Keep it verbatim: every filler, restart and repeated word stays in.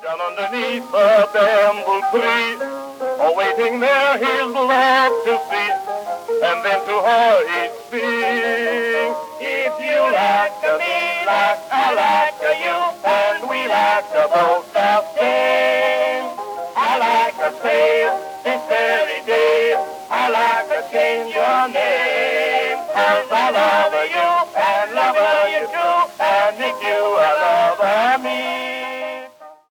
Down underneath the bamboo tree, awaiting there his love to see, and then to her he'd sing. If you like me like I like you, and we like to both the same. I like to sail this very day, I like to change your name, 'cause I love you and love you too, and if you are